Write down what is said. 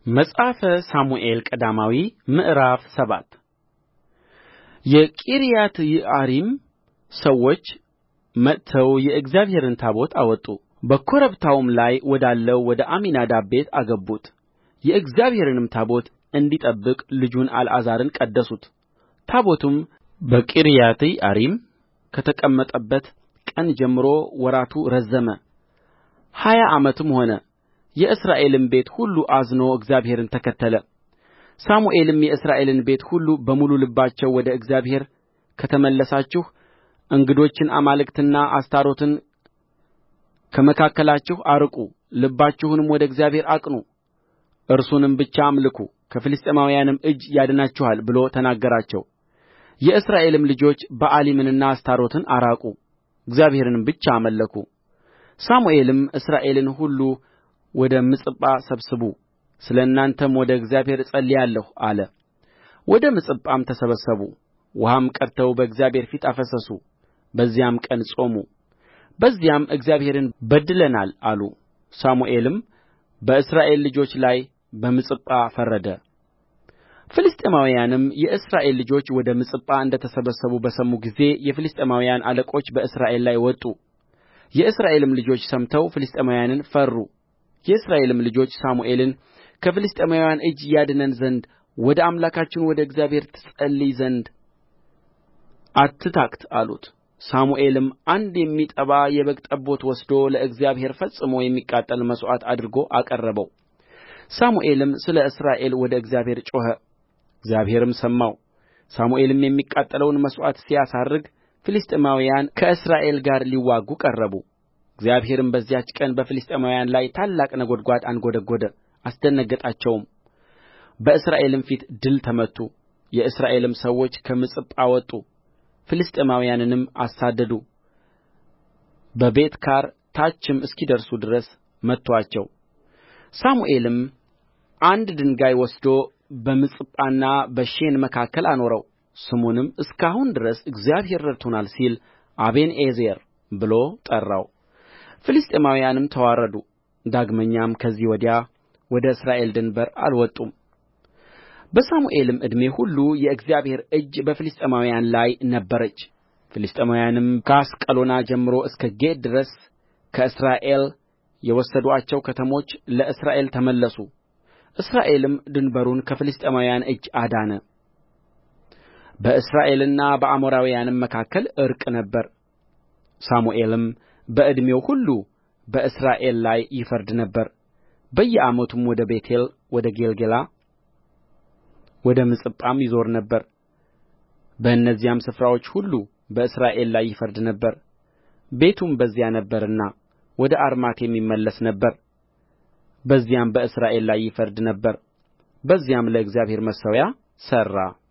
መጽሐፈ ሳሙኤል ቀዳማዊ ምዕራፍ 7 የቂርያትይዓሪም ሰዎች መጥተው የእግዚአብሔርን ታቦት አወጡ፣ በኮረብታውም ላይ ወዳለው ወደ አሚናዳብ ቤት አገቡት። የእግዚአብሔርንም ታቦት እንዲጠብቅ ልጁን አልዓዛርን ቀደሱት። ታቦቱም በቂርያትይዓሪም ከተቀመጠበት ቀን ጀምሮ ወራቱ ረዘመ፣ 20 ዓመትም ሆነ። የእስራኤልም ቤት ሁሉ አዝኖ እግዚአብሔርን ተከተለ። ሳሙኤልም የእስራኤልን ቤት ሁሉ በሙሉ ልባችሁ ወደ እግዚአብሔር ከተመለሳችሁ እንግዶችን አማልክትና አስታሮትን ከመካከላችሁ አርቁ፣ ልባችሁንም ወደ እግዚአብሔር አቅኑ፣ እርሱንም ብቻ አምልኩ፣ ከፍልስጥኤማውያንም እጅ ያድናችኋል ብሎ ተናገራቸው። የእስራኤልም ልጆች በኣሊምንና አስታሮትን አራቁ፣ እግዚአብሔርንም ብቻ አመለኩ። ሳሙኤልም እስራኤልን ሁሉ ወደ ምጽጳ ሰብስቡ፣ ስለ እናንተም ወደ እግዚአብሔር እጸልያለሁ አለ። ወደ ምጽጳም ተሰበሰቡ፣ ውኃም ቀድተው በእግዚአብሔር ፊት አፈሰሱ። በዚያም ቀን ጾሙ፣ በዚያም እግዚአብሔርን በድለናል አሉ። ሳሙኤልም በእስራኤል ልጆች ላይ በምጽጳ ፈረደ። ፍልስጥኤማውያንም የእስራኤል ልጆች ወደ ምጽጳ እንደ ተሰበሰቡ በሰሙ ጊዜ የፍልስጥኤማውያን አለቆች በእስራኤል ላይ ወጡ። የእስራኤልም ልጆች ሰምተው ፍልስጥኤማውያንን ፈሩ። የእስራኤልም ልጆች ሳሙኤልን ከፍልስጥኤማውያን እጅ ያድነን ዘንድ ወደ አምላካችን ወደ እግዚአብሔር ትጸልይ ዘንድ አትታክት አሉት። ሳሙኤልም አንድ የሚጠባ የበግ ጠቦት ወስዶ ለእግዚአብሔር ፈጽሞ የሚቃጠል መሥዋዕት አድርጎ አቀረበው። ሳሙኤልም ስለ እስራኤል ወደ እግዚአብሔር ጮኸ፣ እግዚአብሔርም ሰማው። ሳሙኤልም የሚቃጠለውን መሥዋዕት ሲያሳርግ ፍልስጥኤማውያን ከእስራኤል ጋር ሊዋጉ ቀረቡ። እግዚአብሔርም በዚያች ቀን በፍልስጥኤማውያን ላይ ታላቅ ነጐድጓድ አንጐደጐደ፣ አስደነገጣቸውም። በእስራኤልም ፊት ድል ተመቱ። የእስራኤልም ሰዎች ከምጽጳ ወጡ፣ ፍልስጥኤማውያንንም አሳደዱ። በቤትካር ታችም እስኪደርሱ ድረስ መቱአቸው። ሳሙኤልም አንድ ድንጋይ ወስዶ በምጽጳና በሼን መካከል አኖረው። ስሙንም እስከ አሁን ድረስ እግዚአብሔር ረድቶናል ሲል አቤንኤዘር ብሎ ጠራው። ፍልስጥኤማውያንም ተዋረዱ፣ ዳግመኛም ከዚህ ወዲያ ወደ እስራኤል ድንበር አልወጡም። በሳሙኤልም ዕድሜ ሁሉ የእግዚአብሔር እጅ በፍልስጥኤማውያን ላይ ነበረች። ፍልስጥኤማውያንም ከአስቀሎና ጀምሮ እስከ ጌት ድረስ ከእስራኤል የወሰዱአቸው ከተሞች ለእስራኤል ተመለሱ። እስራኤልም ድንበሩን ከፍልስጥኤማውያን እጅ አዳነ። በእስራኤልና በአሞራውያንም መካከል ዕርቅ ነበረ። ሳሙኤልም በዕድሜው ሁሉ በእስራኤል ላይ ይፈርድ ነበር። በየዓመቱም ወደ ቤቴል፣ ወደ ጌልገላ፣ ወደ ምጽጳም ይዞር ነበር። በእነዚያም ስፍራዎች ሁሉ በእስራኤል ላይ ይፈርድ ነበር። ቤቱም በዚያ ነበረና ወደ አርማቴም ይመለስ ነበር። በዚያም በእስራኤል ላይ ይፈርድ ነበር። በዚያም ለእግዚአብሔር መሠዊያ ሠራ።